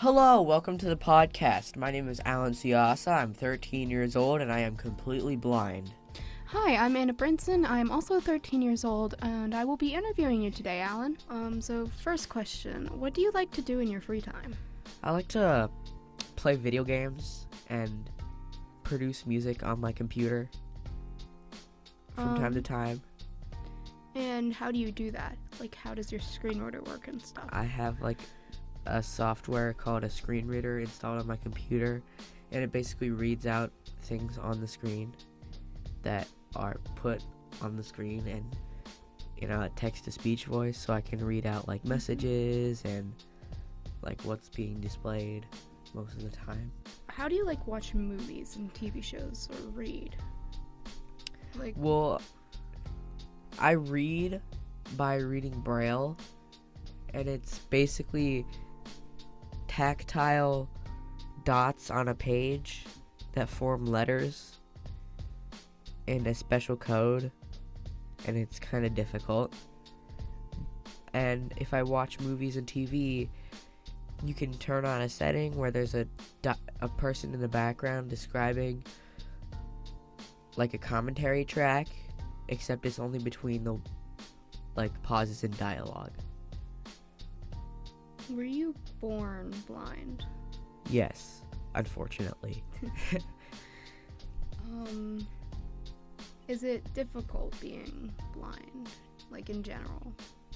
Hello, welcome to the podcast. My name is Alan Siasa. I'm 13 years old and I am completely blind. Hi, I'm Anna Brinson. I am also 13 years old and I will be interviewing you today, Alan. So first question, what do you like to do in your free time? I like to play video games and produce music on my computer from time to time. And how do you do that? Like, how does your screen reader work and stuff? I have a software called a screen reader installed on my computer, and it basically reads out things on the screen that are put on the screen and a text-to-speech voice, so I can read out messages and what's being displayed most of the time. How do you watch movies and TV shows or read? Well, I read by reading Braille, and it's basically tactile dots on a page that form letters in a special code, and it's kind of difficult. And if I watch movies and TV, you can turn on a setting where there's a person in the background describing a commentary track, except it's only between the pauses in dialogue. Were you born blind? Yes, unfortunately. Is it difficult being blind, in general?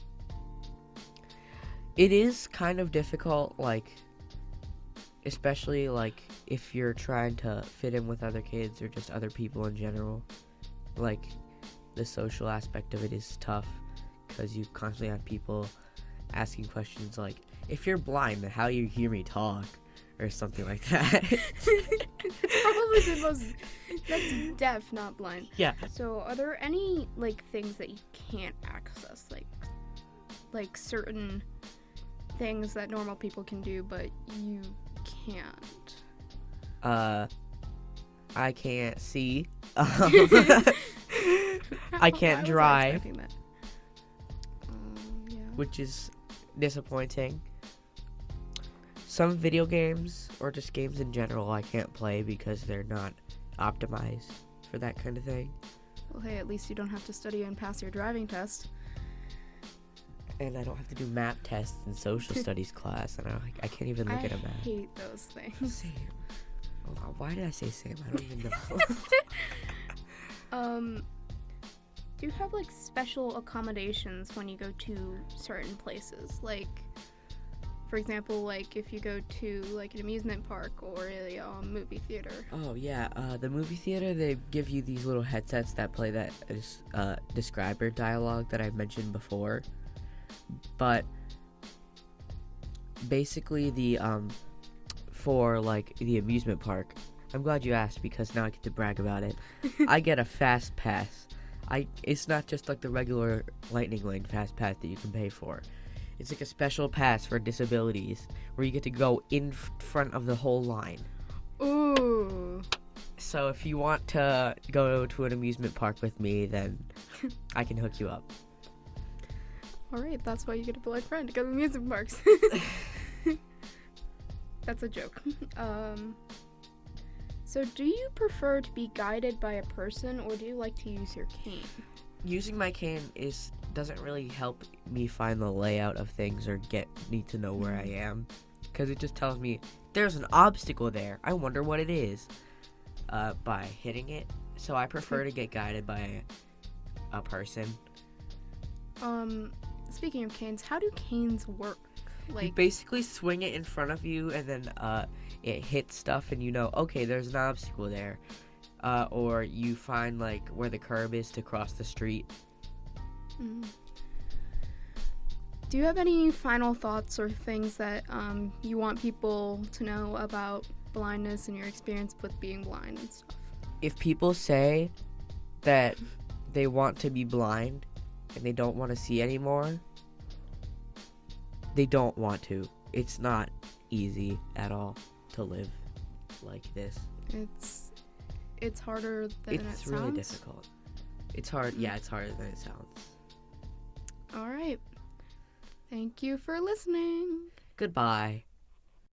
It is kind of difficult, especially if you're trying to fit in with other kids or just other people in general. The social aspect of it is tough because you constantly have people asking questions like, if you're blind, then how do you hear me talk? Or something like that. It's probably the most... That's deaf, not blind. Yeah. So are there any, things that you can't access? Like certain things that normal people can do, but you can't? I can't see. I can't drive. Yeah. Which is disappointing. Some video games, or just games in general, I can't play because they're not optimized for that kind of thing. Well, hey, at least you don't have to study and pass your driving test. And I don't have to do map tests in social studies class, and I can't even look at a map. I hate those things. Sam. Why did I say Sam? I don't even know. Do you have, special accommodations when you go to certain places? For example, if you go to, an amusement park or a movie theater. Oh, yeah. The movie theater, they give you these little headsets that play that describer dialogue that I mentioned before. But basically for, the amusement park, I'm glad you asked because now I get to brag about it. I get a fast pass. It's not just the regular Lightning Lane fast pass that you can pay for. It's a special pass for disabilities where you get to go in front of the whole line. Ooh. So if you want to go to an amusement park with me, then I can hook you up. Alright, that's why you get a blind friend to go to amusement parks. That's a joke. So do you prefer to be guided by a person, or do you like to use your cane? Using my cane doesn't really help me find the layout of things or need to know where I am, because it just tells me there's an obstacle there. I wonder what it is by hitting it. So I prefer to get guided by a person. Speaking of canes, how do canes work? You basically swing it in front of you, and then it hits stuff, and okay, there's an obstacle there. Or you find where the curb is to cross the street. Do you have any final thoughts or things that you want people to know about blindness and your experience with being blind and stuff? If people say that they want to be blind and they don't want to see anymore, they don't want to. It's not easy at all to live like this. It's harder than it sounds? It's really difficult. It's hard. Yeah, it's harder than it sounds. All right. Thank you for listening. Goodbye.